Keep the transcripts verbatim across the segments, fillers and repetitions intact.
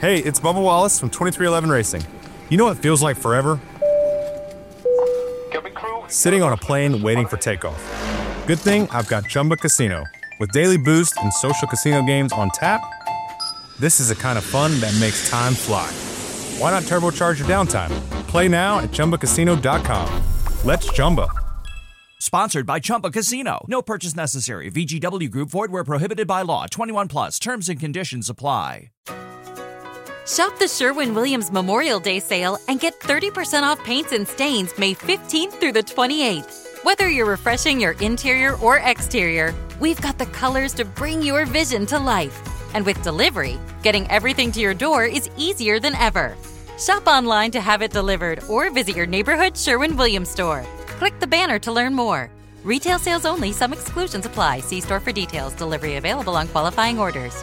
Hey, it's Bubba Wallace from twenty-three eleven Racing. You know what feels like forever? Sitting on a plane waiting for takeoff. Good thing I've got Chumba Casino. With daily boost and social casino games on tap, this is the kind of fun that makes time fly. Why not turbocharge your downtime? Play now at Chumba Casino dot com. Let's Chumba. Sponsored by Chumba Casino. No purchase necessary. V G W Group. Void where prohibited by law. twenty-one plus. Terms and conditions apply. Shop the Sherwin-Williams Memorial Day sale and get thirty percent off paints and stains May fifteenth through the twenty-eighth. Whether you're refreshing your interior or exterior, we've got the colors to bring your vision to life. And with delivery, getting everything to your door is easier than ever. Shop online to have it delivered or visit your neighborhood Sherwin-Williams store. Click the banner to learn more. Retail sales only. Some exclusions apply. See store for details. Delivery available on qualifying orders.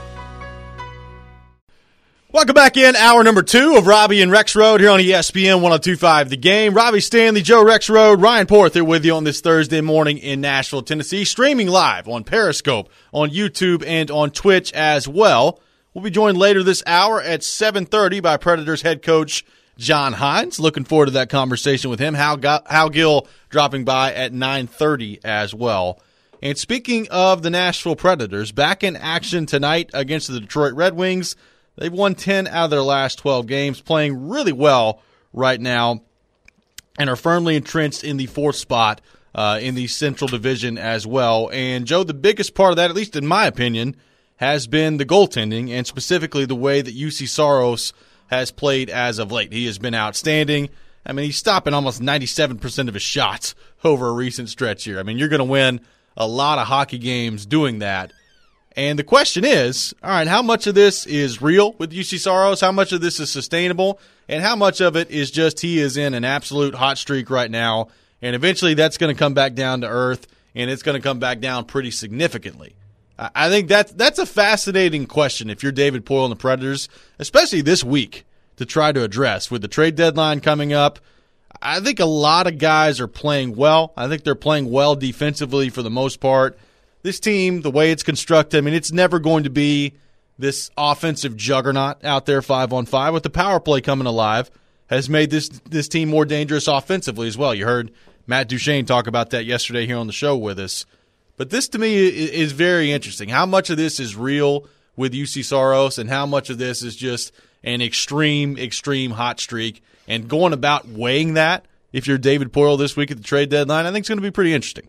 Welcome back in, hour number two of Robbie and Rex Road here on E S P N one oh two point five The Game. Robbie Stanley, Joe Rex Road, Ryan Porter with you on this Thursday morning in Nashville, Tennessee. Streaming live on Periscope, on YouTube, and on Twitch as well. We'll be joined later this hour at seven thirty by Predators head coach John Hynes. Looking forward to that conversation with him. Hal, Hal Gill dropping by at nine thirty as well. And speaking of the Nashville Predators, back in action tonight against the Detroit Red Wings. They've won ten out of their last twelve games, playing really well right now, and are firmly entrenched in the fourth spot uh, in the Central Division as well. And, Joe, the biggest part of that, at least in my opinion, has been the goaltending, and specifically the way that U C Saros has played as of late. He has been outstanding. I mean, he's stopping almost ninety-seven percent of his shots over a recent stretch here. I mean, you're going to win a lot of hockey games doing that. And the question is, all right, how much of this is real with U C Saros? How much of this is sustainable? And how much of it is just he is in an absolute hot streak right now, and eventually that's going to come back down to earth, and it's going to come back down pretty significantly? I think that's, that's a fascinating question if you're David Poile and the Predators, especially this week, to try to address. With the trade deadline coming up, I think a lot of guys are playing well. I think they're playing well defensively for the most part. This team, the way it's constructed, I mean, it's never going to be this offensive juggernaut out there five on five. With the power play coming alive, has made this this team more dangerous offensively as well. You heard Matt Duchene talk about that yesterday here on the show with us. But this, to me, is very interesting. How much of this is real with U C Saros, and how much of this is just an extreme, extreme hot streak? And going about weighing that, if you're David Poile this week at the trade deadline, I think it's going to be pretty interesting.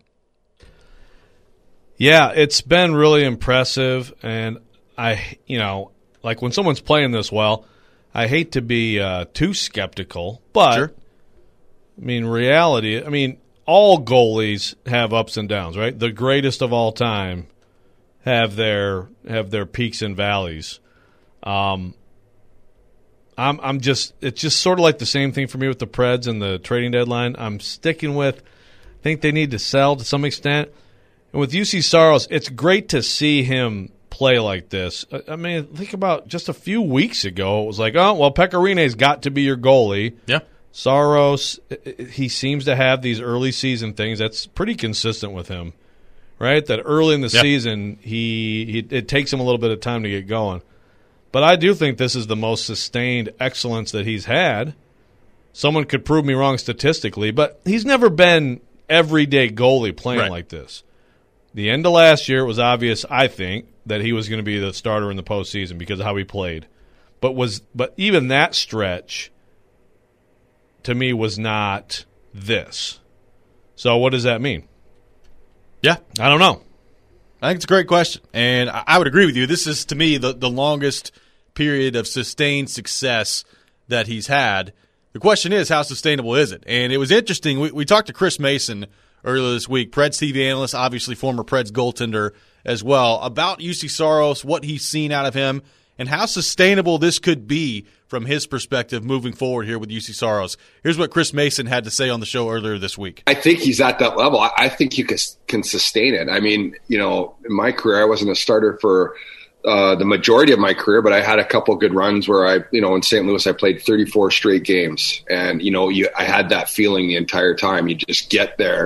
Yeah, it's been really impressive, and I, you know, like when someone's playing this well, I hate to be uh, too skeptical, but, sure. I mean, reality, I mean, all goalies have ups and downs, right? The greatest of all time have their have their peaks and valleys. Um, I'm I'm just it's just sort of like the same thing for me with the Preds and the trading deadline. I'm sticking with, I think they need to sell to some extent. And with U C Saros, it's great to see him play like this. I mean, think about just a few weeks ago, it was like, oh, well, Pekka Rinne's got to be your goalie. Yeah. Saros, he seems to have these early season things. That's pretty consistent with him, right? That early in the yeah. season, he, he it takes him a little bit of time to get going. But I do think this is the most sustained excellence that he's had. Someone could prove me wrong statistically, but he's never been everyday goalie playing right. like this. The end of last year, it was obvious, I think, that he was going to be the starter in the postseason because of how he played. But was but even that stretch, to me, was not this. So what does that mean? Yeah. I don't know. I think it's a great question. And I would agree with you. This is, to me, the, the longest period of sustained success that he's had. The question is, how sustainable is it? And it was interesting. We, we talked to Chris Mason earlier this week, Preds T V analyst, obviously former Preds goaltender as well, about U C Saros, what he's seen out of him, and how sustainable this could be from his perspective moving forward here with U C Saros. Here's what Chris Mason had to say on the show earlier this week. I think he's at that level. I, I think you can, can sustain it. I mean, you know, in my career, I wasn't a starter for uh, the majority of my career, but I had a couple good runs where I, you know, in Saint Louis, I played thirty-four straight games. And, you know, you, I had that feeling the entire time. You just get there.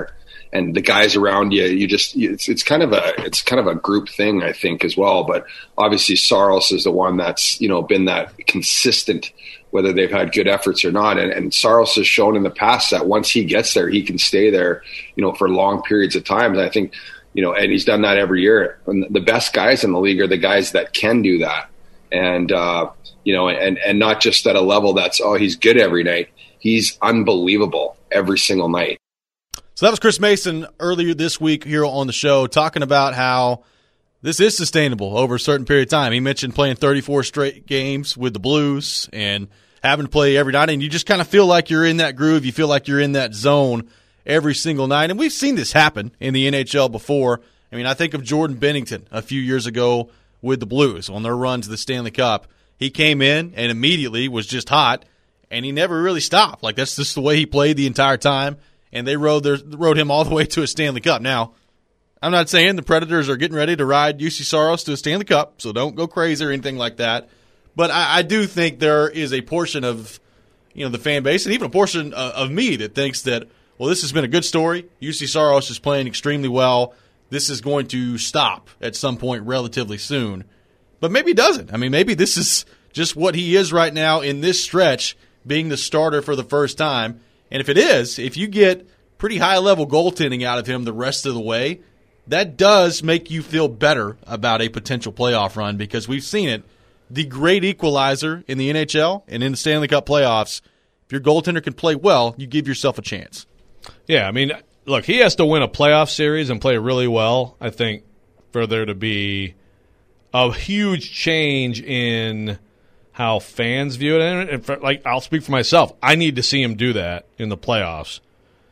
and the guys around you, you just it's it's kind of a it's kind of a group thing, I think, as well. But obviously, Saros is the one that's you know been that consistent, whether they've had good efforts or not. And, and Saros has shown in the past that once he gets there, he can stay there, you know, for long periods of time. And I think, you know, and he's done that every year. And the best guys in the league are the guys that can do that. And, uh, you know, and, and not just at a level that's, oh, he's good every night. He's unbelievable every single night. So that was Chris Mason earlier this week here on the show talking about how this is sustainable over a certain period of time. He mentioned playing thirty-four straight games with the Blues and having to play every night, and you just kind of feel like you're in that groove. You feel like you're in that zone every single night. And we've seen this happen in the N H L before. I mean, I think of Jordan Binnington a few years ago with the Blues on their run to the Stanley Cup. He came in and immediately was just hot, and he never really stopped. Like, that's just the way he played the entire time, and they rode, their, rode him all the way to a Stanley Cup. Now, I'm not saying the Predators are getting ready to ride U C Saros to a Stanley Cup, so don't go crazy or anything like that. But I, I do think there is a portion of, you know, the fan base and even a portion of, of me that thinks that, well, this has been a good story. U C Saros is playing extremely well. This is going to stop at some point relatively soon. But maybe it doesn't. I mean, maybe this is just what he is right now in this stretch, being the starter for the first time. And if it is, if you get pretty high-level goaltending out of him the rest of the way, that does make you feel better about a potential playoff run, because we've seen it. The great equalizer in the N H L and in the Stanley Cup playoffs, if your goaltender can play well, you give yourself a chance. Yeah, I mean, look, he has to win a playoff series and play really well, I think, for there to be a huge change in how fans view it. And for, like, I'll speak for myself. I need to see him do that in the playoffs.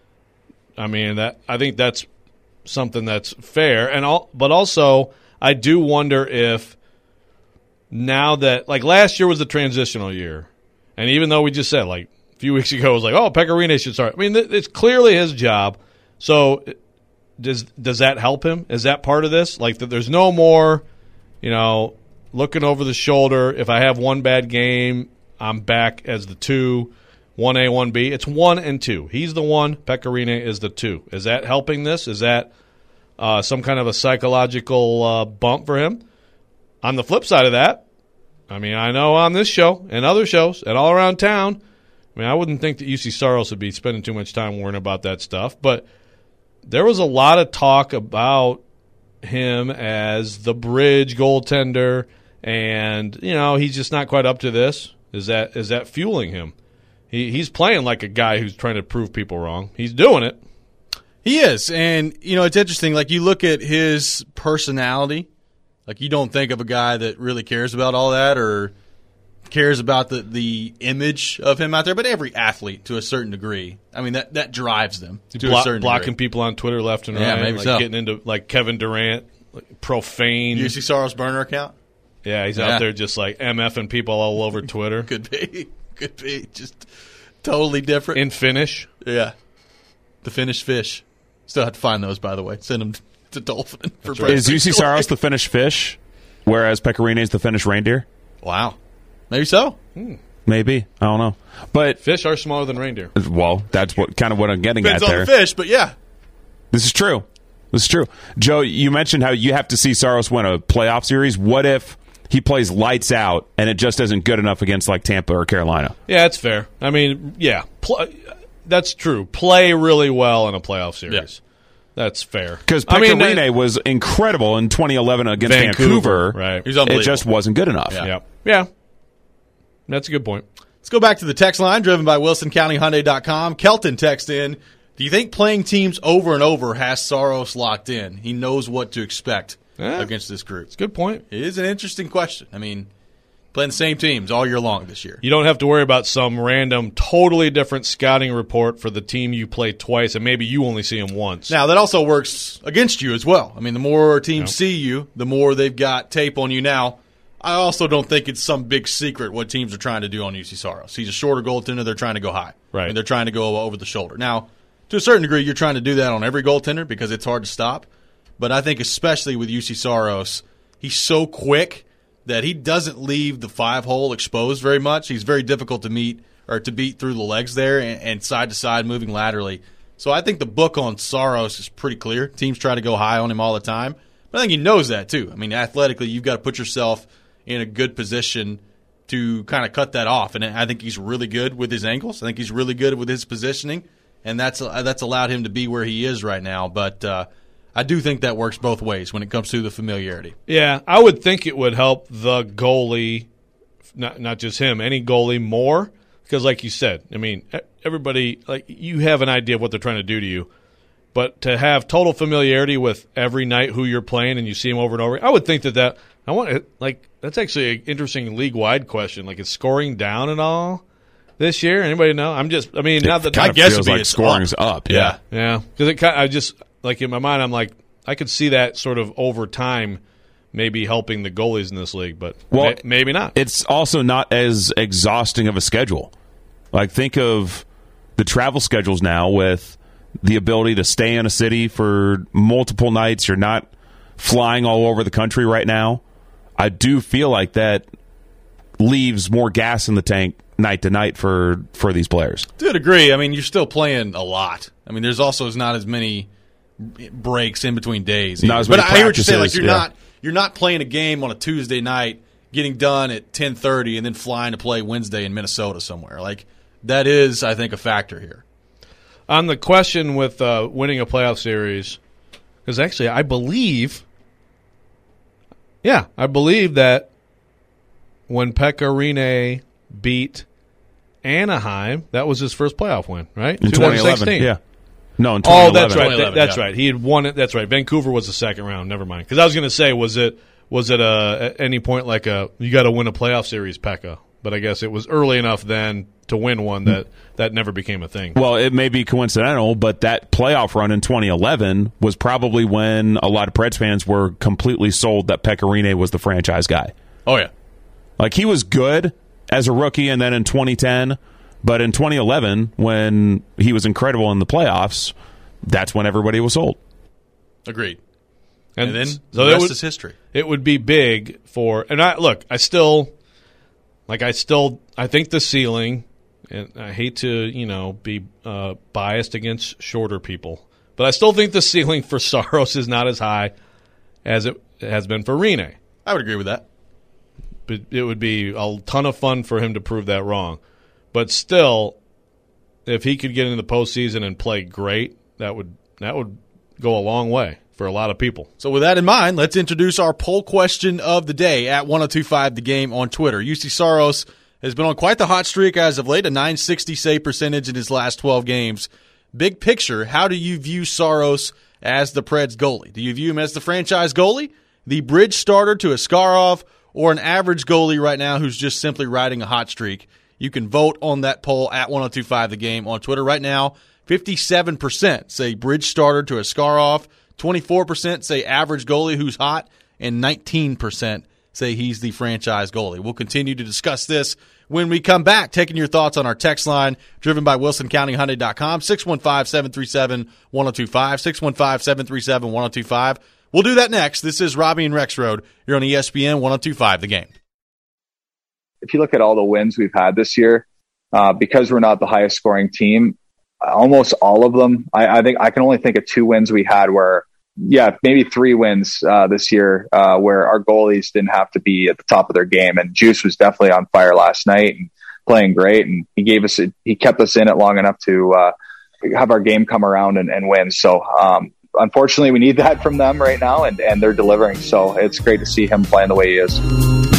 I mean, that I think that's something that's fair. And all, but also, I do wonder if now that, like, last year was a transitional year, and even though we just said, like, a few weeks ago, it was like, oh, Pekka Rinne should start. I mean, it's clearly his job. So does does that help him? Is that part of this? Like, that there's no more, you know, looking over the shoulder. If I have one bad game, I'm back as the two, one A, one B. It's one and two. He's the one. Pekka Rinne is the two. Is that helping this? Is that uh, some kind of a psychological uh, bump for him? On the flip side of that, I mean, I know on this show and other shows and all around town, I mean, I wouldn't think that U C Saros would be spending too much time worrying about that stuff, but there was a lot of talk about him as the bridge goaltender, and, you know, he's just not quite up to this. Is that is that fueling him? He He's playing like a guy who's trying to prove people wrong. He's doing it. He is, and, you know, it's interesting. Like, you look at his personality, like, you don't think of a guy that really cares about all that or cares about the, the image of him out there, but every athlete to a certain degree, I mean, that, that drives them to Blo- a certain blocking degree. people on Twitter left and yeah, right, maybe like so. getting into, like, Kevin Durant, like, profane. U C Saros burner account? Yeah, he's Yeah. out there just, like, MFing people all over Twitter. Could be. Could be. Just totally different. In Finnish. Yeah. The Finnish fish. Still have to find those, by the way. Send them to Dolphin. For right. Is U C Saros the Finnish fish, whereas Pekka Rinne is the Finnish reindeer? Wow. Maybe so. Maybe. I don't know. But, Fish are smaller than reindeer. well, that's what kind of what I'm getting Depends at on there. the fish, but yeah. This is true. This is true. Joe, you mentioned how you have to see Saros win a playoff series. What if he plays lights out and it just isn't good enough against, like, Tampa or Carolina? Yeah, that's fair. I mean, yeah, pl- that's true. Play really well in a playoff series. Yeah. That's fair. Because I Pekka mean, Rinne was incredible in twenty eleven against Vancouver, Vancouver. right. He's unbelievable. It just wasn't good enough. Yeah. Yeah. Yeah. That's a good point. Let's go back to the text line driven by Wilson County Hyundai dot com. Kelton texts in, do you think playing teams over and over has Saros locked in? He knows what to expect Yeah. against this group. It's a good point. It is an interesting question. I mean, playing the same teams all year long this year. You don't have to worry about some random, totally different scouting report for the team you play twice, and maybe you only see them once. Now, that also works against you as well. I mean, the more teams Yep. see you, the more they've got tape on you. Now, I also don't think it's some big secret what teams are trying to do on U C Saros. He's a shorter goaltender. They're trying to go high. Right. And they're trying to go over the shoulder. Now, to a certain degree, you're trying to do that on every goaltender because it's hard to stop. But I think especially with U C Saros, he's so quick that he doesn't leave the five hole exposed very much. He's very difficult to meet or to beat through the legs there and, and side to side moving laterally. So I think the book on Saros is pretty clear. Teams try to go high on him all the time. But I think he knows that too. I mean, athletically, you've got to put yourself in a good position to kind of cut that off. And I think he's really good with his ankles. I think he's really good with his positioning. And that's that's allowed him to be where he is right now. But uh, I do think that works both ways when it comes to the familiarity. Yeah, I would think it would help the goalie, not not just him, any goalie more. Because like you said, I mean, everybody, like you have an idea of what they're trying to do to you. But to have total familiarity with every night who you're playing and you see him over and over, I would think that that – I want to – like that's actually an interesting league-wide question. Like is scoring down at all this year? Anybody know? I'm just – I mean, it not that kind I of guess feels like scoring's up. up. Yeah. Yeah. Because it kind of, I just – like in my mind, I'm like, I could see that sort of over time maybe helping the goalies in this league, but well, may, maybe not. It's also not as exhausting of a schedule. Like think of the travel schedules now with – the ability to stay in a city for multiple nights. You're not flying all over the country right now. I do feel like that leaves more gas in the tank night to night for, for these players. Dude, agree. I mean, you're still playing a lot. I mean, there's also not as many breaks in between days. Not as but many I hear what you're saying. Like you're yeah. not you're not playing a game on a Tuesday night, getting done at ten thirty, and then flying to play Wednesday in Minnesota somewhere. Like that is, I think, a factor here. On the question with uh, winning a playoff series, because actually I believe, yeah, I believe that when Pekka Rinne beat Anaheim, that was his first playoff win, right? In twenty eleven, yeah. No, in twenty eleven. Oh, that's right. That, that's yeah. right. He had won it. That's right. Vancouver was the second round. Never mind. Because I was going to say, was it was it a, at any point like a you got to win a playoff series, Pekka? But I guess it was early enough then to win one that that never became a thing. Well, it may be coincidental, but that playoff run in twenty eleven was probably when a lot of Preds fans were completely sold that Pekka Rinne was the franchise guy. Oh, yeah. Like, he was good as a rookie and then in twenty ten, but in twenty eleven, when he was incredible in the playoffs, that's when everybody was sold. Agreed. And, and then so the rest would, is history. It would be big for – and I look, I still – Like I still, I think the ceiling, and I hate to, you know, be uh, biased against shorter people, but I still think the ceiling for Saros is not as high as it has been for Rinne. I would agree with that. But it would be a ton of fun for him to prove that wrong. But still, if he could get into the postseason and play great, that would that would go a long way for a lot of people. So with that in mind, let's introduce our poll question of the day at ten twenty-five The Game on Twitter. U C Saros has been on quite the hot streak as of late, a nine sixty save percentage in his last twelve games. Big picture, how do you view Saros as the Preds goalie? Do you view him as the franchise goalie, the bridge starter to Askarov, or an average goalie right now who's just simply riding a hot streak? You can vote on that poll at ten twenty-five The Game on Twitter. Right now, fifty-seven percent say bridge starter to Askarov, twenty-four percent say average goalie who's hot, and nineteen percent say he's the franchise goalie. We'll continue to discuss this when we come back, taking your thoughts on our text line, driven by Wilson County Hyundai dot com, six one five, seven three seven, one zero two five, six one five, seven three seven, one zero two five. We'll do that next. This is Robbie and Rex Road. You're on E S P N ten twenty-five The Game. If you look at all the wins we've had this year, uh, because we're not the highest scoring team, almost all of them, I, I think I can only think of two wins we had where, yeah, maybe three wins uh, this year uh, where our goalies didn't have to be at the top of their game. And Juice was definitely on fire last night and playing great. And he gave us, a, he kept us in it long enough to uh, have our game come around and, and win. So um, unfortunately, we need that from them right now, and, and they're delivering. So it's great to see him playing the way he is.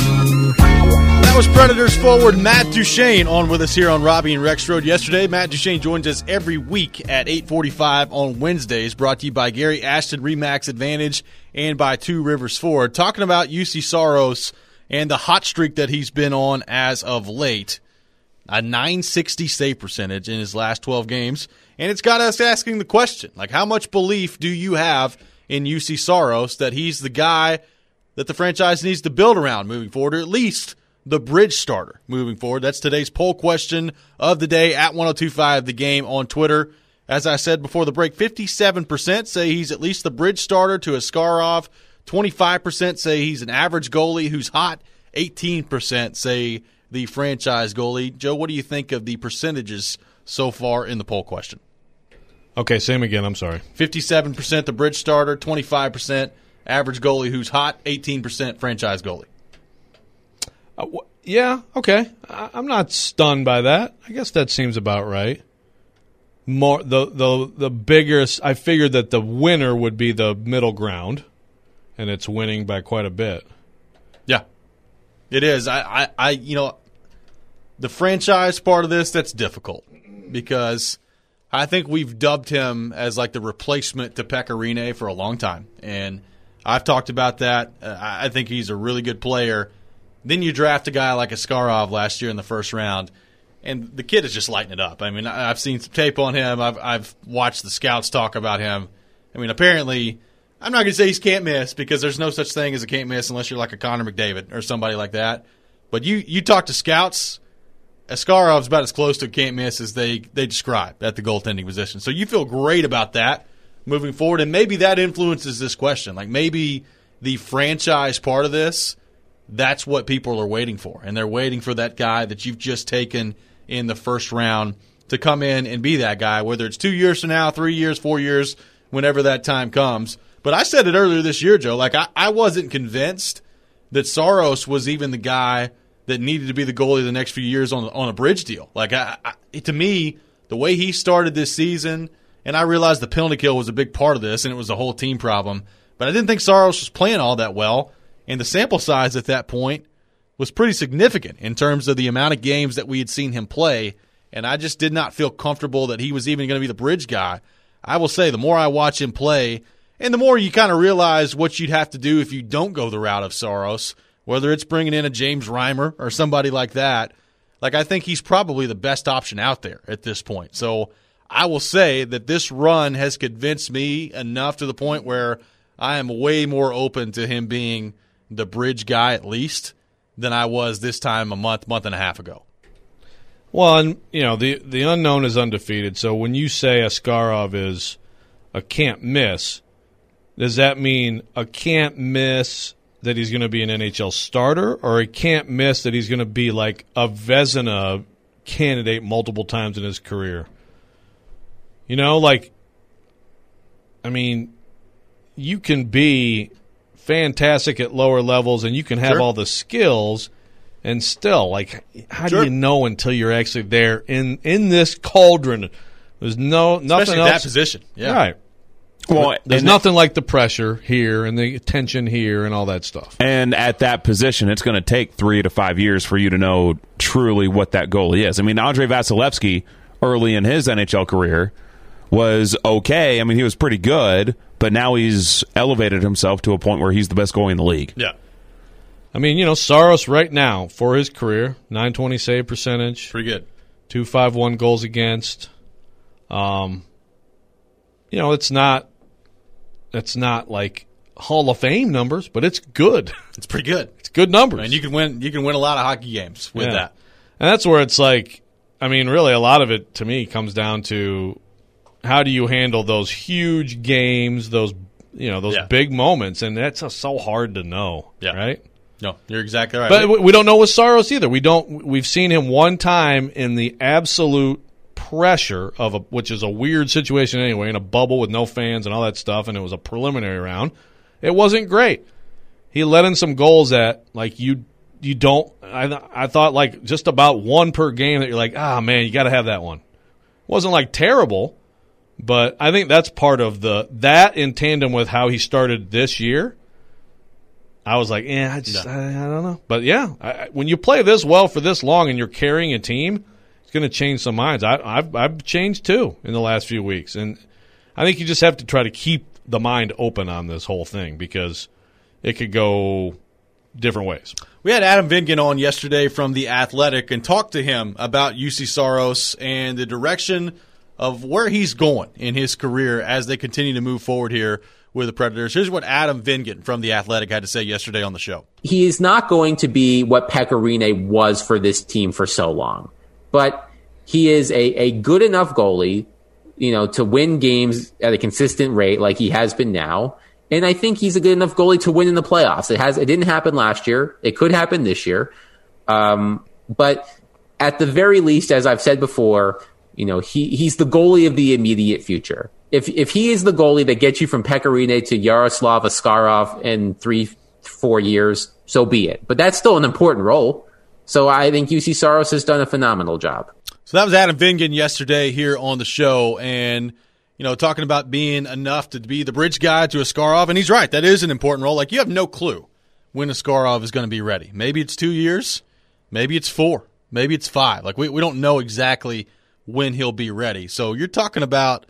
That was Predators forward Matt Duchene on with us here on Robbie and Rex Road. Yesterday, Matt Duchene joins us every week at eight forty-five on Wednesdays, brought to you by Gary Ashton Remax Advantage and by Two Rivers Ford. Talking about U C Saros and the hot streak that he's been on as of late. A nine sixty save percentage in his last twelve games. And it's got us asking the question, like, how much belief do you have in U C Saros that he's the guy that the franchise needs to build around moving forward, or at least the bridge starter moving forward? That's today's poll question of the day at ten twenty-five The Game on Twitter. As I said before the break, fifty-seven percent say he's at least the bridge starter to Askarov. twenty-five percent say he's an average goalie who's hot. eighteen percent say the franchise goalie. Joe, what do you think of the percentages so far in the poll question? Okay, same again. I'm sorry. fifty-seven percent the bridge starter, twenty-five percent average goalie who's hot, eighteen percent franchise goalie. Uh, wh- yeah, okay. I- I'm not stunned by that. I guess that seems about right. More the the the biggest. I figured that the winner would be the middle ground, and it's winning by quite a bit. Yeah, it is. I, I, I you know, the franchise part of this, that's difficult because I think we've dubbed him as like the replacement to Pekka Rinne for a long time, and I've talked about that. Uh, I think he's a really good player. Then you draft a guy like Askarov last year in the first round, and the kid is just lighting it up. I mean, I've seen some tape on him. I've I've watched the scouts talk about him. I mean, apparently, I'm not going to say he's can't miss because there's no such thing as a can't miss unless you're like a Connor McDavid or somebody like that. But you you talk to scouts, Askarov's about as close to a can't miss as they, they describe at the goaltending position. So you feel great about that moving forward, and maybe that influences this question. Like maybe the franchise part of this, that's what people are waiting for, and they're waiting for that guy that you've just taken in the first round to come in and be that guy, whether it's two years from now, three years, four years, whenever that time comes. But I said it earlier this year, Joe, like I, I wasn't convinced that Saros was even the guy that needed to be the goalie the next few years on on a bridge deal. Like I, I, to me, the way he started this season, and I realized the penalty kill was a big part of this, and it was a whole team problem. But I didn't think Saros was playing all that well, and the sample size at that point was pretty significant in terms of the amount of games that we had seen him play, and I just did not feel comfortable that he was even going to be the bridge guy. I will say, the more I watch him play, and the more you kind of realize what you'd have to do if you don't go the route of Saros, whether it's bringing in a James Reimer or somebody like that, like I think he's probably the best option out there at this point. So I will say that this run has convinced me enough to the point where I am way more open to him being the bridge guy at least than I was this time a month, month and a half ago. Well, and you know, the the unknown is undefeated. So when you say Askarov is a can't miss, does that mean a can't miss that he's going to be an N H L starter, or he can't miss that he's going to be like a Vezina candidate multiple times in his career? You know, like, I mean, you can be fantastic at lower levels and you can have Sure. all the skills, and still, like, how Sure. do you know until you're actually there in, in this cauldron? There's no nothing Especially else. that position. Yeah. Right. Well, There's and- nothing like the pressure here and the tension here and all that stuff. And at that position, it's going to take three to five years for you to know truly what that goalie is. I mean, Andrei Vasilevsky, early in his N H L career, was okay. I mean, he was pretty good, but now he's elevated himself to a point where he's the best goalie in the league. Yeah. I mean, you know, Saros right now, for his career, nine twenty save percentage, Pretty good. two fifty-one goals against. Um, you know, it's not it's not like Hall of Fame numbers, but it's good. It's pretty good. It's good numbers. And you can win you can win a lot of hockey games with Yeah. that. And that's where it's like, I mean, really a lot of it to me comes down to how do you handle those huge games, those you know, those Yeah. big moments, and that's uh, so hard to know, Yeah. right? No, you're exactly right. But we- we don't know with Saros either. We don't. We've seen him one time in the absolute pressure of a, which is a weird situation anyway, in a bubble with no fans and all that stuff, and it was a preliminary round. It wasn't great. He let in some goals that like you you don't. I I thought like just about one per game that you're like, ah man, you got to have that one. Wasn't like terrible, but I think that's part of the that in tandem with how he started this year. I was like, eh, I just, No. I, I don't know. But yeah, I, I- when you play this well for this long and you're carrying a team, it's going to change some minds. I, I've, I've changed too in the last few weeks. And I think you just have to try to keep the mind open on this whole thing because it could go different ways. We had Adam Vingan on yesterday from The Athletic and talked to him about U C Saros and the direction of where he's going in his career as they continue to move forward here with the Predators. Here's what Adam Vingan from The Athletic had to say yesterday on the show. He is not going to be what Pekka Rinne was for this team for so long, but he is a, a good enough goalie, you know, to win games at a consistent rate like he has been now. And I think he's a good enough goalie to win in the playoffs. It has, it didn't happen last year. It could happen this year. Um, but at the very least, as I've said before, You know, he he's the goalie of the immediate future. If if he is the goalie that gets you from Pekka Rinne to Yaroslav Askarov in three, four years, so be it. But that's still an important role. So I think U C Saros has done a phenomenal job. So that was Adam Vingan yesterday here on the show, and you know, talking about being enough to be the bridge guy to Askarov, and he's right. That is an important role. Like, you have no clue when Askarov is going to be ready. Maybe it's two years, maybe it's four, maybe it's five. Like, we we don't know exactly when he'll be ready. So you're talking about,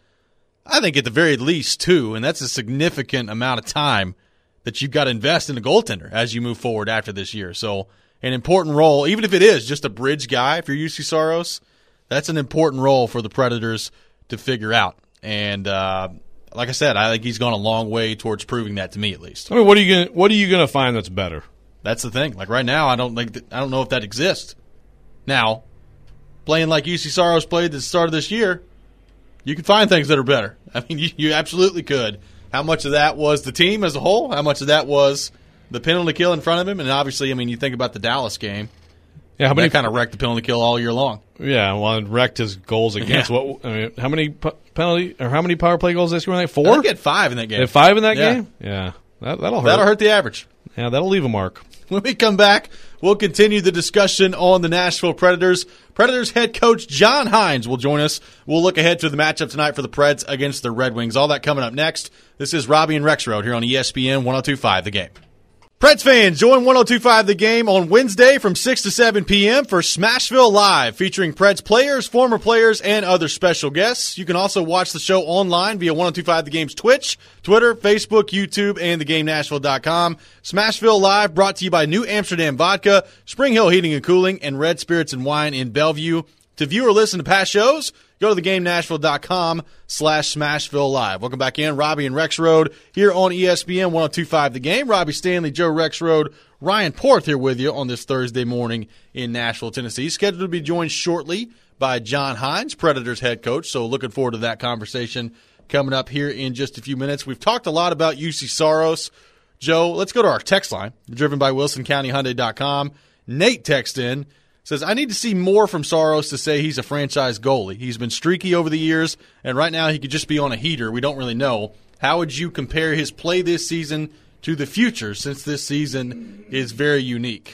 I think at the very least two, and that's a significant amount of time that you've got to invest in a goaltender as you move forward after this year. So an important role, even if it is just a bridge guy, if you're U C Saros, that's an important role for the Predators to figure out. And uh, like I said, I think he's gone a long way towards proving that to me, at least. I mean, what are you gonna what are you gonna find that's better? That's the thing. Like right now, I don't think that, I don't know if that exists. Now, playing like U C Saros played at the start of this year, you can find things that are better. I mean, you, you absolutely could. How much of that was the team as a whole? How much of that was the penalty kill in front of him? And obviously, I mean, you think about the Dallas game. Yeah, how many that kind of wrecked the penalty kill all year long. Yeah, well, it wrecked his goals against. Yeah. What I mean, how many p- penalty or how many power play goals they scored in that? Four. I think he had five in that game. They had five in that yeah. game. Yeah, that, that'll hurt. That'll hurt the average. Yeah, that'll leave a mark. When we come back, we'll continue the discussion on the Nashville Predators. Predators head coach John Hynes will join us. We'll look ahead to the matchup tonight for the Preds against the Red Wings. All that coming up next. This is Robbie and Rexroad here on E S P N one oh two point five The Game. Preds fans, join one oh two point five The Game on Wednesday from six to seven p.m. for Smashville Live, featuring Preds players, former players, and other special guests. You can also watch the show online via one oh two point five The Game's Twitch, Twitter, Facebook, YouTube, and the game nashville dot com. Smashville Live brought to you by New Amsterdam Vodka, Spring Hill Heating and Cooling, and Red Spirits and Wine in Bellevue. To view or listen to past shows, go to the game nashville dot com slash Smashville Live. Welcome back in. Robbie and Rexroad here on E S P N one oh two point five The Game. Robbie Stanley, Joe Rexroad, Ryan Porth here with you on this Thursday morning in Nashville, Tennessee. Scheduled to be joined shortly by John Hynes, Predators head coach. So looking forward to that conversation coming up here in just a few minutes. We've talked a lot about U C Saros. Joe, let's go to our text line, driven by wilson county hyundai dot com. Nate texted in. Says, I need to see more from Saros to say he's a franchise goalie. He's been streaky over the years, and right now he could just be on a heater. We don't really know. How would you compare his play this season to the future, since this season is very unique?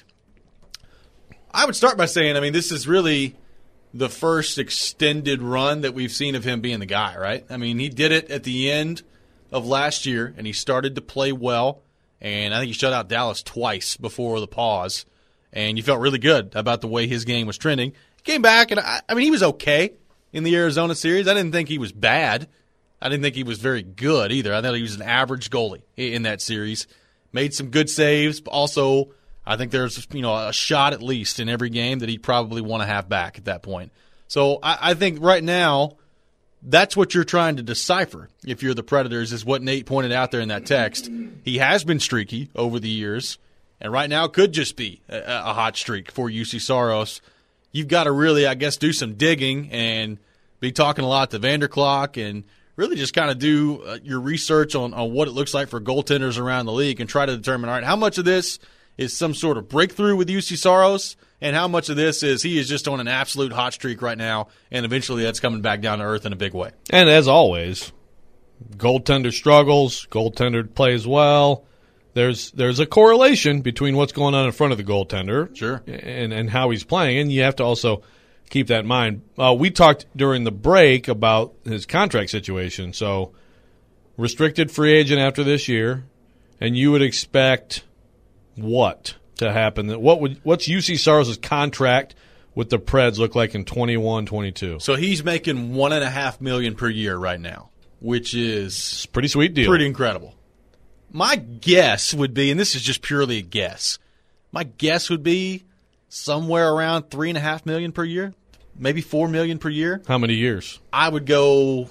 I would start by saying, I mean, this is really the first extended run that we've seen of him being the guy, right? I mean, he did it at the end of last year, and he started to play well, and I think he shut out Dallas twice before the pause. And you felt really good about the way his game was trending. He came back, and I, I mean, he was okay in the Arizona series. I didn't think he was bad. I didn't think he was very good either. I thought he was an average goalie in that series. Made some good saves. But also, I think there's you know a shot at least in every game that he'd probably want to have back at that point. So I, I think right now, that's what you're trying to decipher if you're the Predators, is what Nate pointed out there in that text. He has been streaky over the years. And right now it could just be a, a hot streak for U C Saros. You've got to really, I guess, do some digging and be talking a lot to Vanderklok and really just kind of do uh, your research on, on what it looks like for goaltenders around the league and try to determine, all right, how much of this is some sort of breakthrough with U C Saros and how much of this is he is just on an absolute hot streak right now and eventually that's coming back down to earth in a big way. And as always, goaltender struggles, goaltender plays well. There's there's a correlation between what's going on in front of the goaltender, sure, and and how he's playing, and you have to also keep that in mind. Uh, we talked during the break about his contract situation. So, restricted free agent after this year, and you would expect what to happen? What would what's U C Saros' contract with the Preds look like in twenty-one twenty-two? So he's making one and a half million per year right now, which is it's a pretty sweet deal, pretty incredible. My guess would be, and this is just purely a guess, my guess would be somewhere around three and a half million per year, maybe four million per year. How many years? I would go.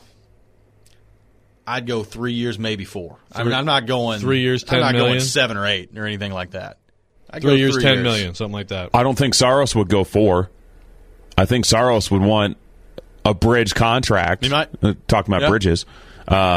I'd go three years, maybe four. Three, I mean, I'm not going three years, ten I'm not million? going seven or eight or anything like that. I'd three go years, three ten years. million, something like that. I don't think Saros would go four. I think Saros would want a bridge contract. You might uh, talking about yeah. bridges. Um,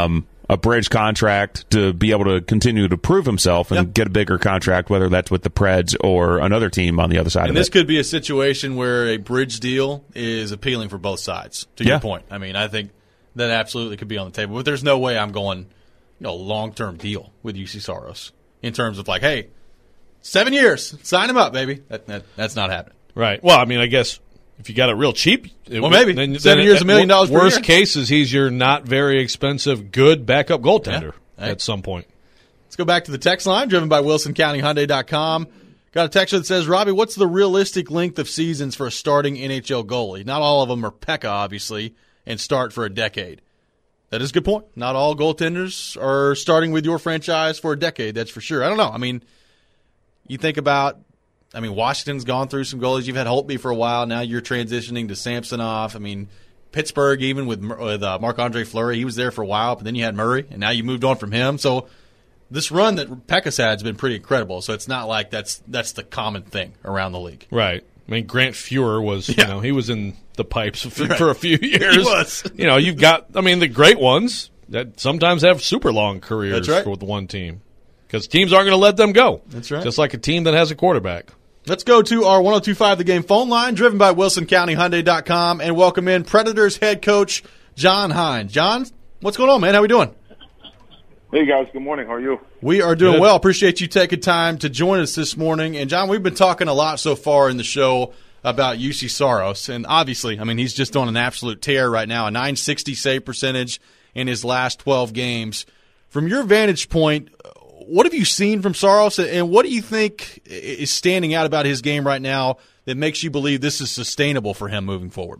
a bridge contract to be able to continue to prove himself and yep. get a bigger contract, whether that's with the Preds or another team on the other side and of this it. This could be a situation where a bridge deal is appealing for both sides, to yeah. your point. I mean, I think that absolutely could be on the table. But there's no way I'm going, you know, long-term deal with U C Saros in terms of like, hey, seven years, sign him up, baby. That, that That's not happening. Right. Well, I mean, I guess if you got it real cheap, it, well, maybe then, seven then years, it, a million dollars. Per worst year. case is he's your not very expensive, good backup goaltender yeah. hey. at some point. Let's go back to the text line, driven by Wilson County Hyundai dot com. Got a text that says, Robbie, what's the realistic length of seasons for a starting N H L goalie? Not all of them are Pekka, obviously, and start for a decade. That is a good point. Not all goaltenders are starting with your franchise for a decade, that's for sure. I don't know. I mean, you think about, I mean, Washington's gone through some goalies. You've had Holtby for a while. Now you're transitioning to Samsonov. I mean, Pittsburgh, even with, with uh, Marc-Andre Fleury, he was there for a while, but then you had Murray, and now you moved on from him. So this run that Pekka's had has been pretty incredible. So it's not like that's that's the common thing around the league. Right. I mean, Grant Fuhrer was, yeah. you know, he was in the pipes for, right. for a few years. He was. You know, you've got, I mean, the great ones that sometimes have super long careers That's right. with one team because teams aren't going to let them go. That's right. Just like a team that has a quarterback. Let's go to our one oh two point five The Game phone line, driven by Wilson County Hyundai dot com, and welcome in Predators head coach John Hynes. John, what's going on, man? How we doing? Hey, guys. Good morning. How are you? We are doing Good. well. Appreciate you taking time to join us this morning. And, John, we've been talking a lot so far in the show about U C Saros. And, obviously, I mean, he's just on an absolute tear right now, a nine sixty save percentage in his last twelve games. From your vantage point, what have you seen from Saros, and what do you think is standing out about his game right now that makes you believe this is sustainable for him moving forward?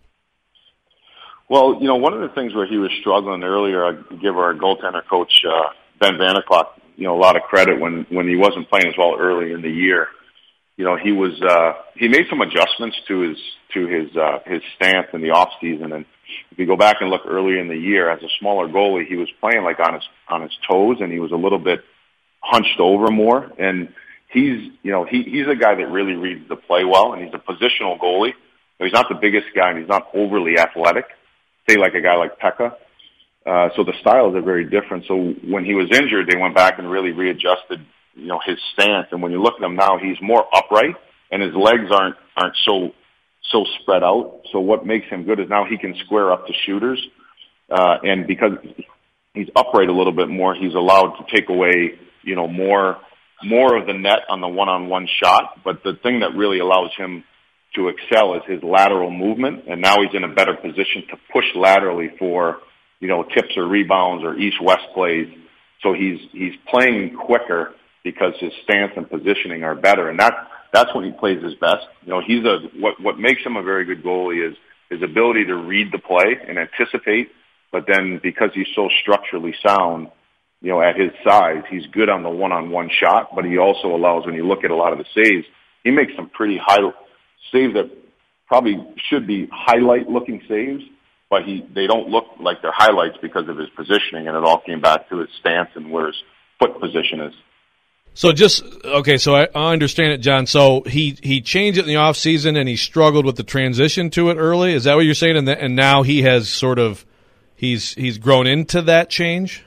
Well, you know, one of the things where he was struggling earlier, I give our goaltender coach, uh, Ben Vanderklok, you know, a lot of credit when, when he wasn't playing as well early in the year. You know, he was, uh, he made some adjustments to his, to his, uh, his stance in the off season. And if you go back and look earlier in the year, as a smaller goalie, he was playing like on his, on his toes, and he was a little bit hunched over more. And he's, you know, he, he's a guy that really reads the play well, and he's a positional goalie. He's not the biggest guy, and he's not overly athletic, say like a guy like Pekka. Uh, so the styles are very different. So when he was injured, they went back and really readjusted, you know, his stance. And when you look at him now, he's more upright, and his legs aren't aren't so so spread out. So what makes him good is now he can square up to shooters, uh, and because he's upright a little bit more, he's allowed to take away, you know, more more of the net on the one-on-one shot. But the thing that really allows him to excel is his lateral movement, and now he's in a better position to push laterally for, you know, tips or rebounds or east-west plays. So he's he's playing quicker because his stance and positioning are better, and that that's when he plays his best. You know, he's a what what makes him a very good goalie is his ability to read the play and anticipate. But then because he's so structurally sound, you know, at his size, he's good on the one-on-one shot. But he also allows, when you look at a lot of the saves, he makes some pretty high saves that probably should be highlight-looking saves, but he they don't look like they're highlights because of his positioning, and it all came back to his stance and where his foot position is. So just okay, so I, I understand it, John. So he, he changed it in the off season, and he struggled with the transition to it early. Is that what you're saying? And, the, and now he has sort of he's he's grown into that change.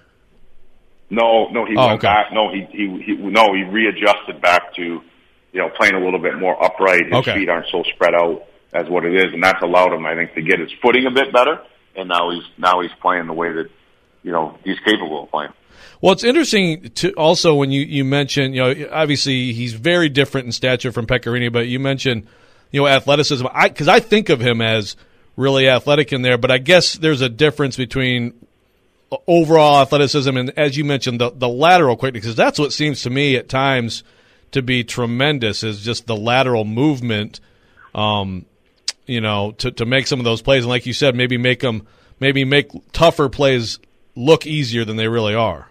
No, no, he oh, went okay. back. No, he, he he no, he readjusted back to, you know, playing a little bit more upright. His okay. feet aren't so spread out as what it is, and that's allowed him, I think, to get his footing a bit better. And now he's now he's playing the way that, you know, he's capable of playing. Well, it's interesting to also when you, you mention, you know, obviously he's very different in stature from Pekka Rinne, but you mentioned, you know, athleticism. I because I think of him as really athletic in there, but I guess there's a difference between overall athleticism and, as you mentioned, the, the lateral quickness, because that's what seems to me at times to be tremendous, is just the lateral movement, um, you know, to, to make some of those plays. And like you said, maybe make them, maybe make tougher plays look easier than they really are.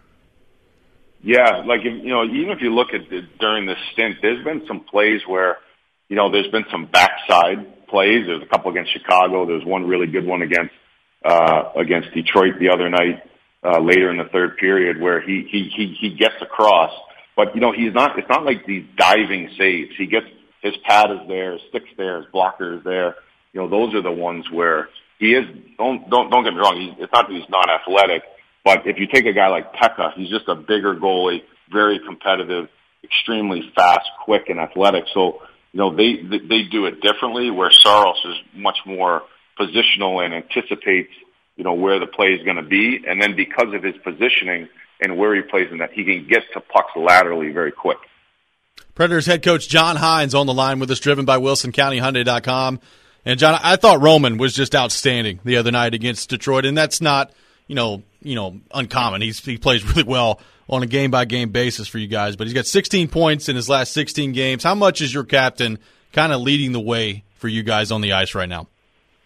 Yeah, like, if, you know, even if you look at the, during this stint, there's been some plays where, you know, there's been some backside plays. There's a couple against Chicago. There's one really good one against uh, against Detroit the other night, uh, later in the third period, where he he he he gets across. But you know, he's not. It's not like these diving saves. He gets his pad is there, his stick's there, his blocker is there. You know, those are the ones where he is. Don't don't don't get me wrong. He's, it's not that he's not athletic. But if you take a guy like Pekka, he's just a bigger goalie, very competitive, extremely fast, quick, and athletic. So, you know, they they do it differently, where Saros is much more positional and anticipates, you know, where the play is going to be. And then because of his positioning and where he plays in that, he can get to pucks laterally very quick. Predators head coach John Hines on the line with us, driven by Wilson County Hyundai dot com. And, John, I thought Roman was just outstanding the other night against Detroit, and that's not, you know, you know, uncommon. He's, he plays really well on a game-by-game basis for you guys, but he's got sixteen points in his last sixteen games. How much is your captain kind of leading the way for you guys on the ice right now?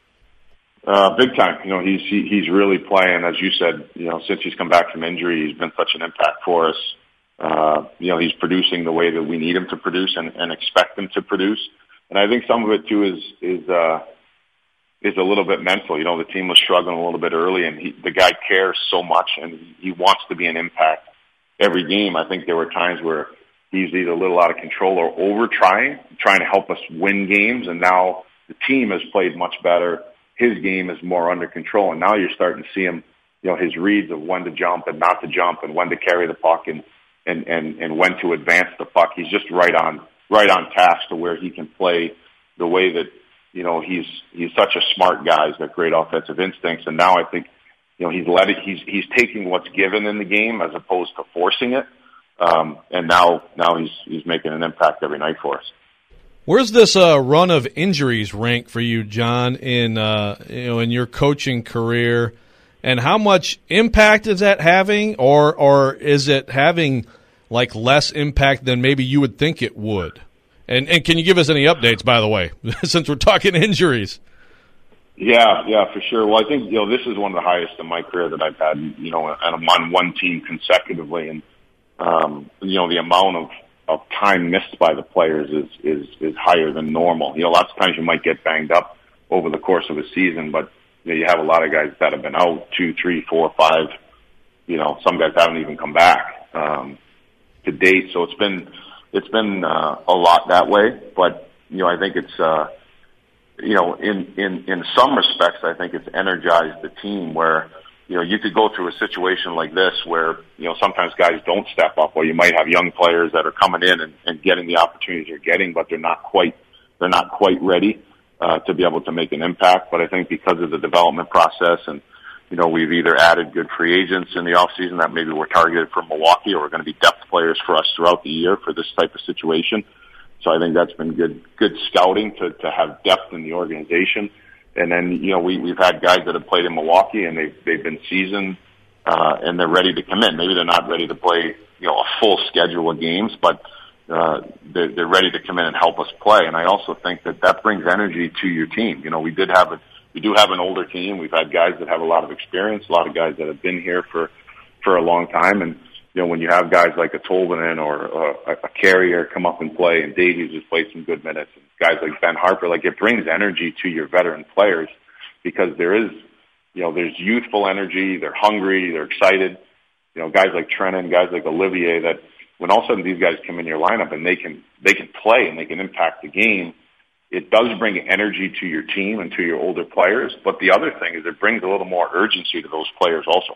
Uh, big time. You know, he's he, he's really playing, as you said, you know, since he's come back from injury, he's been such an impact for us. Uh, you know, he's producing the way that we need him to produce and, and expect him to produce. And I think some of it, too, is is uh, is a little bit mental. You know, the team was struggling a little bit early, and he, the guy cares so much, and he wants to be an impact every game. I think there were times where he's either a little out of control or over-trying, trying to help us win games, and now the team has played much better. His game is more under control, and now you're starting to see him, you know, his reads of when to jump and not to jump and when to carry the puck and, and, and, and when to advance the puck. He's just right on right on task to where he can play the way that, you know, he's he's such a smart guy. He's got great offensive instincts, and now I think, you know, he's let it, he's he's taking what's given in the game as opposed to forcing it, um, and now now he's he's making an impact every night for us. Where's this uh, run of injuries rank for you, John, in uh, you know in your coaching career, and how much impact is that having, or or is it having like less impact than maybe you would think it would? And and can you give us any updates, by the way, since we're talking injuries? Yeah, yeah, for sure. Well, I think, you know, this is one of the highest in my career that I've had, you know, and I'm on one team consecutively, and um, you know, the amount of of time missed by the players is, is, is higher than normal. You know, lots of times you might get banged up over the course of a season, but you know, you have a lot of guys that have been out two, three, four, five, you know, some guys haven't even come back, um, to date. So it's been, it's been, uh, a lot that way, but, you know, I think it's, uh, you know, in, in, in some respects, I think it's energized the team where, you know, you could go through a situation like this where, you know, sometimes guys don't step up, or you might have young players that are coming in and, and getting the opportunities they're getting, but they're not quite, they're not quite ready, uh, to be able to make an impact. But I think because of the development process, and, you know, we've either added good free agents in the offseason that maybe were targeted for Milwaukee, or are going to be depth players for us throughout the year for this type of situation. So I think that's been good, good scouting to, to have depth in the organization. And then, you know, we, we've had guys that have played in Milwaukee, and they've, they've been seasoned, uh, and they're ready to come in. Maybe they're not ready to play, you know, a full schedule of games, but, uh, they're, they're ready to come in and help us play. And I also think that that brings energy to your team. You know, we did have a, we do have an older team. We've had guys that have a lot of experience, a lot of guys that have been here for, for a long time. And, you know, when you have guys like a Tolvanen or a, a Carrier come up and play, and Davies has played some good minutes, and guys like Ben Harper, like, it brings energy to your veteran players, because there is, you know, there's youthful energy. They're hungry. They're excited. You know, guys like Trennan, guys like Olivier, that when all of a sudden these guys come in your lineup and they can, they can play and they can impact the game, it does bring energy to your team and to your older players. But the other thing is it brings a little more urgency to those players also.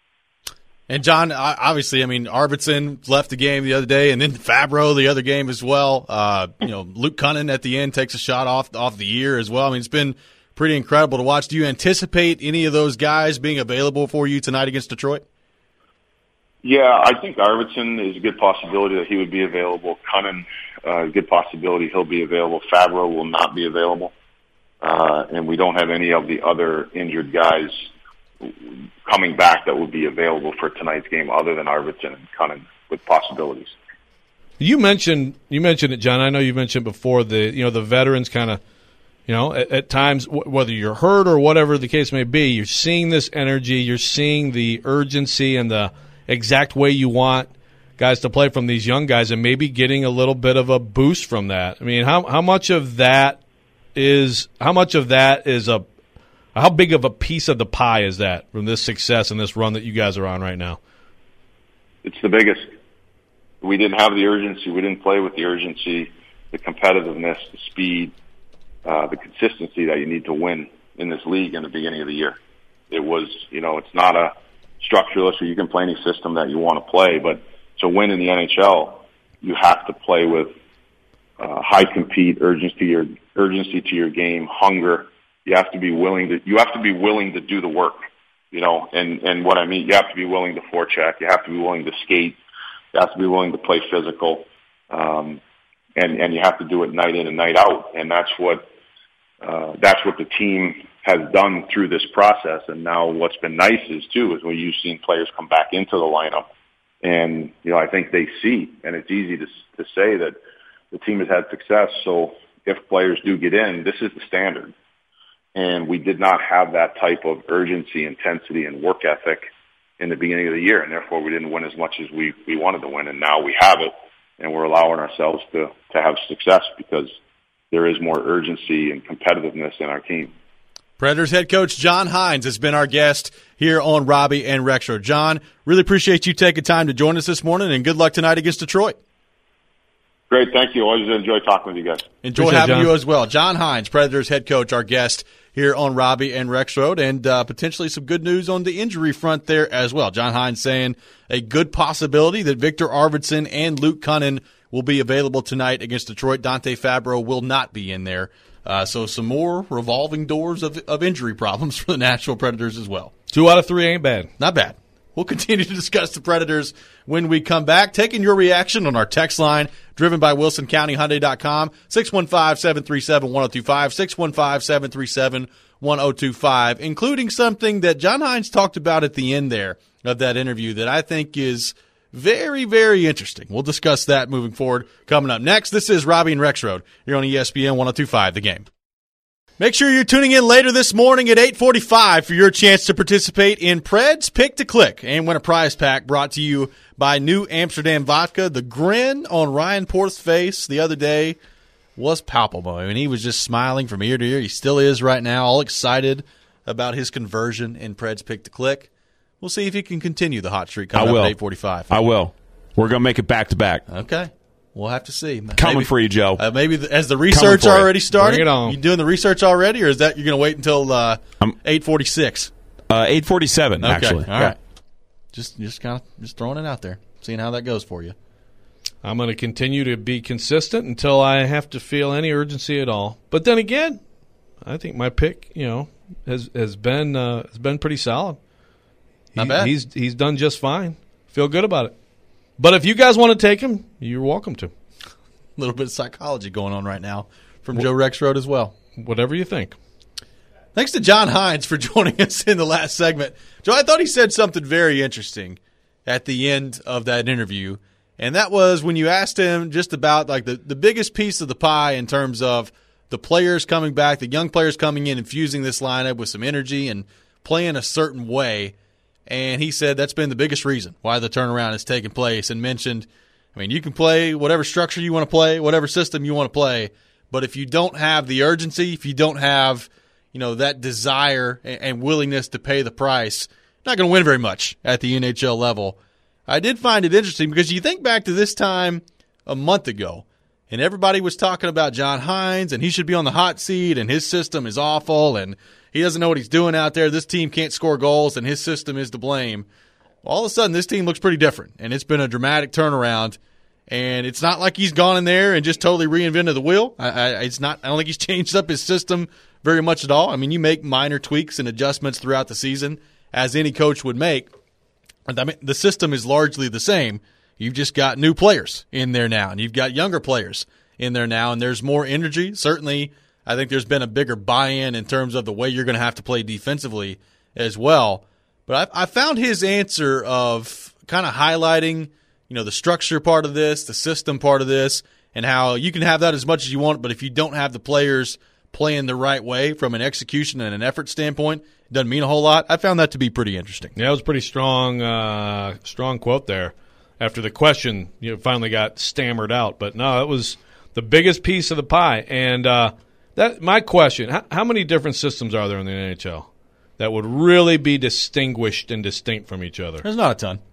And, John, obviously, I mean, Arvidsson left the game the other day, and then Fabro the other game as well. Uh, you know, Luke Cunnin at the end takes a shot off off the year as well. I mean, it's been pretty incredible to watch. Do you anticipate any of those guys being available for you tonight against Detroit? Yeah, I think Arvidsson is a good possibility that he would be available. Cunnin, uh, good possibility he'll be available. Fabro will not be available. Uh, and we don't have any of the other injured guys coming back that will be available for tonight's game, other than Arvidsson and Cunnin, with possibilities. You mentioned you mentioned it, John. I know you mentioned before the you know the veterans kind of you know at, at times w- whether you're hurt or whatever the case may be, you're seeing this energy, you're seeing the urgency and the exact way you want guys to play from these young guys, and maybe getting a little bit of a boost from that. I mean, how how much of that is how much of that is a How big of a piece of the pie is that from this success and this run that you guys are on right now? It's the biggest. We didn't have the urgency. We didn't play with the urgency, the competitiveness, the speed, uh, the consistency that you need to win in this league in the beginning of the year. It was, you know, it's not a, structureless, or you can play any system that you want to play. But to win in the N H L, you have to play with uh, high compete, urgency to your urgency to your game, hunger. You have to be willing to you have to be willing to do the work. You know, and, and what I mean, you have to be willing to forecheck. You have to be willing to skate. You have to be willing to play physical. Um, and, and you have to do it night in and night out. And that's what, uh, that's what the team has done through this process. And now what's been nice is too, is when you've seen players come back into the lineup. And, you know, I think they see, and it's easy to, to say that the team has had success. So if players do get in, this is the standard. And we did not have that type of urgency, intensity, and work ethic in the beginning of the year, and therefore we didn't win as much as we, we wanted to win. And now we have it, and we're allowing ourselves to, to have success because there is more urgency and competitiveness in our team. Predators head coach John Hynes has been our guest here on Robbie and Rexroad. John, really appreciate you taking time to join us this morning, and good luck tonight against Detroit. Great, thank you. Always enjoy talking with you guys. Enjoy Appreciate having John. you as well. John Hynes, Predators head coach, our guest here on Robbie and Rexroad, and uh, potentially some good news on the injury front there as well. John Hynes saying a good possibility that Victor Arvidsson and Luke Kunin will be available tonight against Detroit. Dante Fabro will not be in there. Uh, so some more revolving doors of, of injury problems for the Nashville Predators as well. Two out of three ain't bad. Not bad. We'll continue to discuss the Predators when we come back. Taking your reaction on our text line, driven by Wilson County Hyundai dot com, six one five, seven three seven, one oh two five, six one five, seven three seven, one oh two five, including something that John Hynes talked about at the end there of that interview that I think is very, very interesting. We'll discuss that moving forward. Coming up next, this is Robbie and Rexroad here on E S P N one oh two point five The Game. Make sure you're tuning in later this morning at eight forty-five for your chance to participate in Pred's Pick to Click and win a prize pack brought to you by New Amsterdam Vodka. The grin on Ryan Porth's face the other day was palpable. I mean, he was just smiling from ear to ear. He still is right now, all excited about his conversion in Pred's Pick to Click. We'll see if he can continue the hot streak coming I will. up at eight forty-five. I will. We're going to make it back-to-back. Okay. We'll have to see. Coming maybe, for you, Joe. Uh, maybe the, has the research for you. already started? Bring it on. You doing the research already, or is that you're going to wait until uh, eight forty-six? Uh, eight forty-seven, Okay. actually. All right. Just just kind of just throwing it out there, seeing how that goes for you. I'm going to continue to be consistent until I have to feel any urgency at all. But then again, I think my pick, you know, has has been uh, has been pretty solid. Not He- bad. He's he's done just fine. Feel good about it. But if you guys want to take him, you're welcome to. A little bit of psychology going on right now from Joe Rexroad as well. Whatever you think. Thanks to John Hynes for joining us in the last segment. Joe, I thought he said something very interesting at the end of that interview, and that was when you asked him just about like the, the biggest piece of the pie in terms of the players coming back, the young players coming in, infusing this lineup with some energy and playing a certain way. And he said that's been the biggest reason why the turnaround has taken place, and mentioned, I mean, you can play whatever structure you want to play, whatever system you want to play, but if you don't have the urgency, if you don't have, you know, that desire and willingness to pay the price, you're not going to win very much at the N H L level. I did find it interesting because you think back to this time a month ago, and everybody was talking about John Hynes, and he should be on the hot seat, and his system is awful, and he doesn't know what he's doing out there. This team can't score goals, and his system is to blame. All of a sudden, this team looks pretty different, and it's been a dramatic turnaround. And it's not like he's gone in there and just totally reinvented the wheel. I, I, it's not. I don't think he's changed up his system very much at all. I mean, you make minor tweaks and adjustments throughout the season, as any coach would make. I mean, the system is largely the same. You've just got new players in there now, and you've got younger players in there now, and there's more energy. Certainly, I think there's been a bigger buy-in in terms of the way you're going to have to play defensively as well. But I, I found his answer of kind of highlighting, you know, the structure part of this, the system part of this, and how you can have that as much as you want, but if you don't have the players playing the right way from an execution and an effort standpoint, it doesn't mean a whole lot. I found that to be pretty interesting. Yeah, it was a pretty strong, uh, strong quote there. After the question, you know, finally got stammered out, but no, it was the biggest piece of the pie. And uh, that my question: how, how many different systems are there in the N H L that would really be distinguished and distinct from each other? There's not a ton.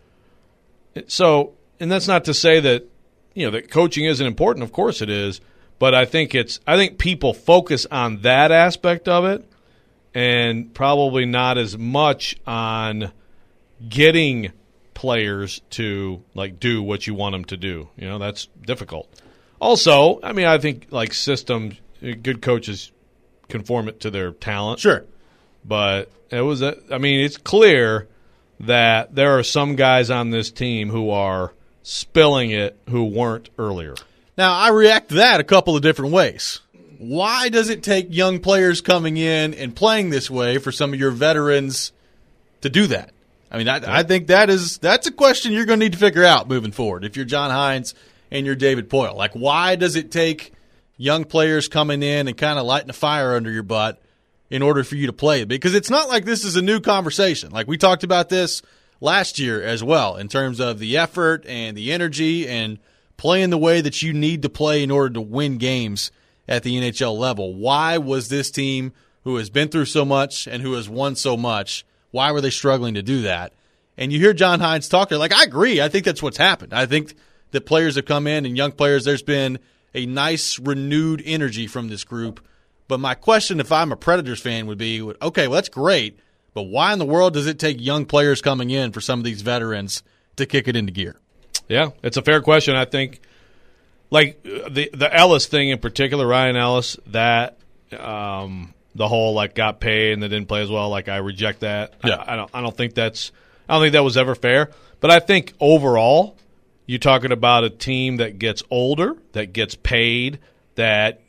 So, and that's not to say that, you know, that coaching isn't important. Of course it is. But I think it's, I think people focus on that aspect of it and probably not as much on getting players to like do what you want them to do. You know, that's difficult. Also, I mean, I think like systems, good coaches conform it to their talent. Sure. But it was a, I mean, it's clear that there are some guys on this team who are spilling it who weren't earlier. Now, I react to that a couple of different ways. Why does it take young players coming in and playing this way for some of your veterans to do that? I mean, I, I think that is that's a question you're going to need to figure out moving forward if you're John Hines and you're David Poile. Like, why does it take young players coming in and kind of lighting a fire under your butt in order for you to play it? Because it's not like this is a new conversation. Like, we talked about this last year as well in terms of the effort and the energy and playing the way that you need to play in order to win games at the N H L level. Why was this team, who has been through so much and who has won so much, why were they struggling to do that? And you hear John Hines talk, like, I agree. I think that's what's happened. I think that players have come in and young players, there's been a nice renewed energy from this group. But my question, if I'm a Predators fan, would be, okay, well, that's great, but why in the world does it take young players coming in for some of these veterans to kick it into gear? Yeah, it's a fair question. I think, like, the the Ellis thing in particular, Ryan Ellis, that um, the whole, like, got paid and they didn't play as well, like, I reject that. Yeah. I, I don't I don't think that's I don't think that was ever fair. But I think overall, you're talking about a team that gets older, that gets paid, that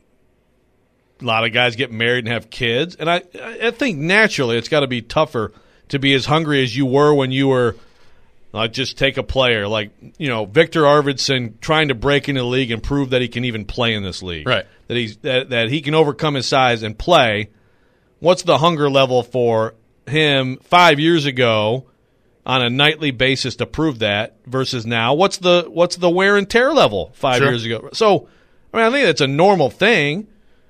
a lot of guys get married and have kids. And I, I think naturally it's got to be tougher to be as hungry as you were when you were uh, just take a player like, you know, Victor Arvidsson trying to break into the league and prove that he can even play in this league. Right. That he's that, that he can overcome his size and play. What's the hunger level for him five years ago on a nightly basis to prove that versus now? What's the what's the wear and tear level five Sure. years ago? So, I mean, I think that's a normal thing,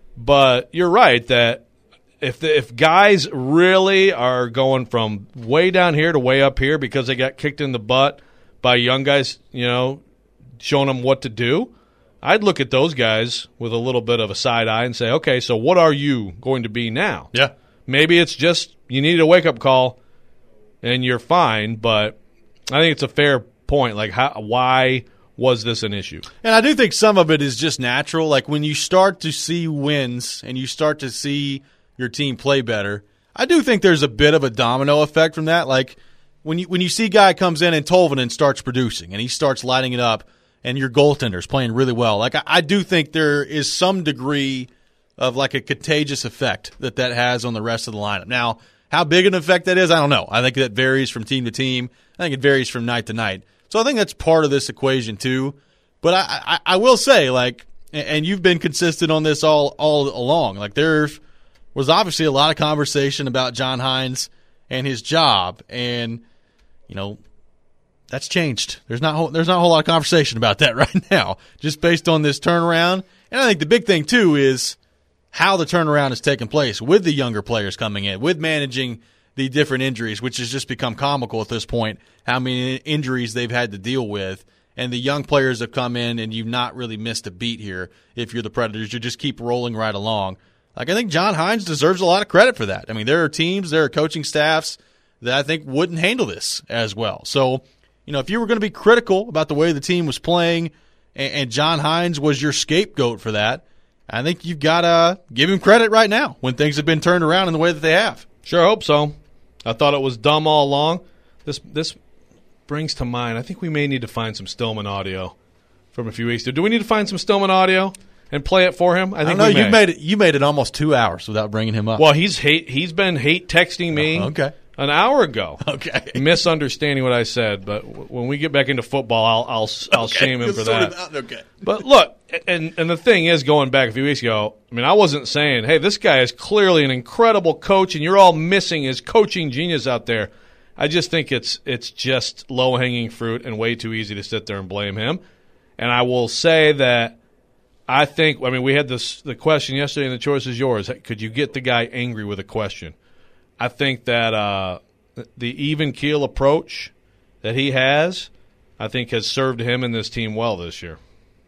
but you're right that if the, if guys really are going from way down here to way up here because they got kicked in the butt by young guys, you know, showing them what to do, I'd look at those guys with a little bit of a side eye and say, okay, so what are you going to be now? Yeah. Maybe it's just you needed a wake-up call and you're fine, but I think it's a fair point. Like, how, why was this an issue? And I do think some of it is just natural. Like, when you start to see wins and you start to see your team play better, I do think there's a bit of a domino effect from that. Like, when you when you see a guy comes in and Tolvanen starts producing and he starts lighting it up and your goaltender's playing really well, like, I, I do think there is some degree of, like, a contagious effect that that has on the rest of the lineup. Now, how big an effect that is, I don't know. I think that varies from team to team. I think it varies from night to night. So I think that's part of this equation too. But I, I, I will say, like, and you've been consistent on this all all along, like, there was obviously a lot of conversation about John Hines and his job, and, you know, that's changed. There's not there's not a whole lot of conversation about that right now, just based on this turnaround. And I think the big thing too is how the turnaround has taken place with the younger players coming in, with managing the different injuries, which has just become comical at this point, how many injuries they've had to deal with. And the young players have come in, and you've not really missed a beat here if you're the Predators. You just keep rolling right along. Like, I think John Hines deserves a lot of credit for that. I mean, there are teams, there are coaching staffs that I think wouldn't handle this as well. So, you know, if you were going to be critical about the way the team was playing and, and John Hines was your scapegoat for that, I think you've got to give him credit right now when things have been turned around in the way that they have. Sure hope so. I thought it was dumb all along. This this brings to mind, I think we may need to find some Stillman audio from a few weeks ago. Do we need to find some Stillman audio and play it for him? I think I know we may. you made it. You made it almost two hours without bringing him up. Well, he's hate. He's been hate texting me. Uh, okay. An hour ago. Okay. Misunderstanding what I said, but w- when we get back into football, I'll I'll, I'll okay. shame him You'll for sort that. it out. Okay. But look, and and the thing is, going back a few weeks ago, I mean, I wasn't saying, hey, this guy is clearly an incredible coach, and you're all missing his coaching genius out there. I just think it's it's just low hanging fruit and way too easy to sit there and blame him. And I will say that I think, I mean, we had this the question yesterday, and the choice is yours. Could you get the guy angry with a question? I think that uh, the even keel approach that he has, I think, has served him and this team well this year.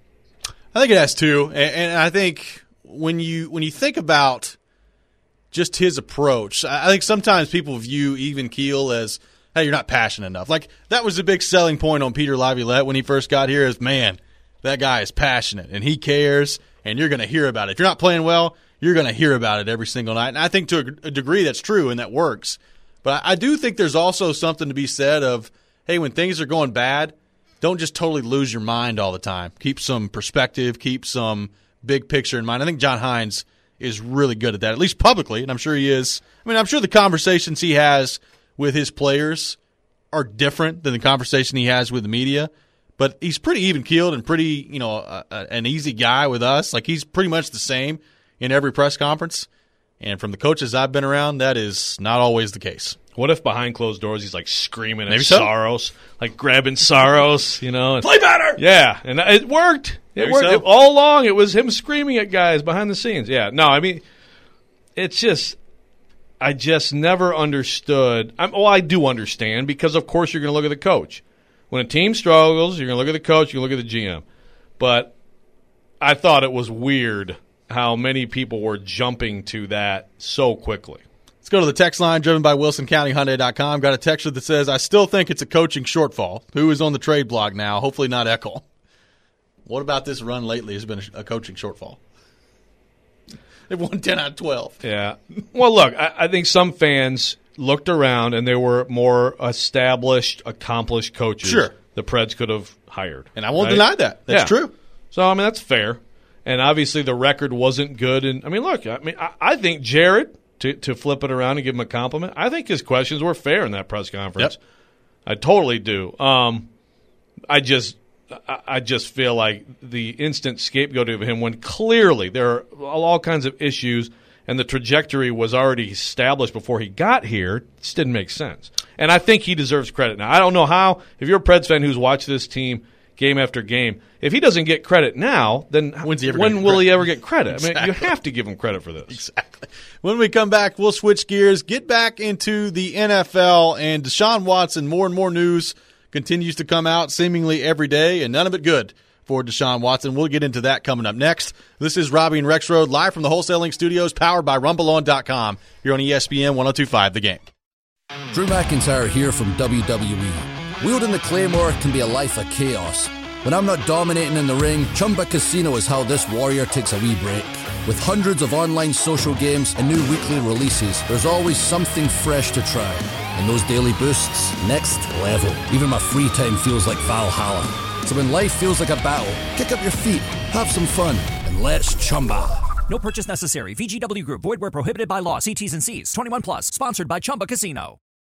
I think it has too, and, and I think when you when you think about just his approach, I think sometimes people view even keel as hey, you're not passionate enough. Like, that was a big selling point on Peter Laviolette when he first got here is, man, that guy is passionate, and he cares, and you're going to hear about it. If you're not playing well, you're going to hear about it every single night. And I think to a, a degree that's true and that works. But I, I do think there's also something to be said of, hey, when things are going bad, don't just totally lose your mind all the time. Keep some perspective, keep some big picture in mind. I think John Hines is really good at that, at least publicly, and I'm sure he is. I mean, I'm sure the conversations he has with his players are different than the conversation he has with the media, but he's pretty even-keeled and pretty, you know, a, a, an easy guy with us. Like, he's pretty much the same in every press conference, and from the coaches I've been around, that is not always the case. What if behind closed doors he's like screaming Maybe at so. Saros, like grabbing Saros, you know? Play better! Yeah, and it worked. It Maybe worked. so. It, all along, it was him screaming at guys behind the scenes. Yeah, no, I mean, it's just, I just never understood. I'm, well, I do understand because, of course, you're going to look at the coach. When a team struggles, you're going to look at the coach, you're going to look at the G M. But I thought it was weird how many people were jumping to that so quickly. Let's go to the text line driven by Wilson County Hyundai dot com. Got a texter that says, I still think it's a coaching shortfall. Who is on the trade blog now? Hopefully not Eckel. What about this run lately has been a coaching shortfall? They've won ten out of twelve. Yeah. Well, look, I, I think some fans looked around and there were more established, accomplished coaches Sure. the Preds could have hired. And I won't right? deny that. That's Yeah. true. So, I mean, that's fair. And obviously the record wasn't good. And I mean, look, I mean, I, I think Jared, to, to flip it around and give him a compliment, I think his questions were fair in that press conference. Yep. I totally do. Um, I just I, I just feel like the instant scapegoat of him when clearly there are all kinds of issues and the trajectory was already established before he got here, just didn't make sense. And I think he deserves credit. Now, I don't know how, if you're a Preds fan who's watched this team game after game, if he doesn't get credit now, then When's he ever when gonna get will credit? he ever get credit? Exactly. I mean, you have to give him credit for this. Exactly. When we come back, we'll switch gears, get back into the N F L, and Deshaun Watson, more and more news continues to come out seemingly every day, and none of it good for Deshaun Watson. We'll get into that coming up next. This is Robbie and Rex Road, live from the Wholesaling Studios, powered by rumble on dot com, here on E S P N one oh two point five The Game. Drew McIntyre here from W W E. Wielding the Claymore can be a life of chaos. When I'm not dominating in the ring, Chumba Casino is how this warrior takes a wee break. With hundreds of online social games and new weekly releases, there's always something fresh to try. And those daily boosts, next level. Even my free time feels like Valhalla. So when life feels like a battle, kick up your feet, have some fun, and let's Chumba. No purchase necessary. V G W Group. Void where prohibited by law. See T's and C's. twenty-one plus. Sponsored by Chumba Casino.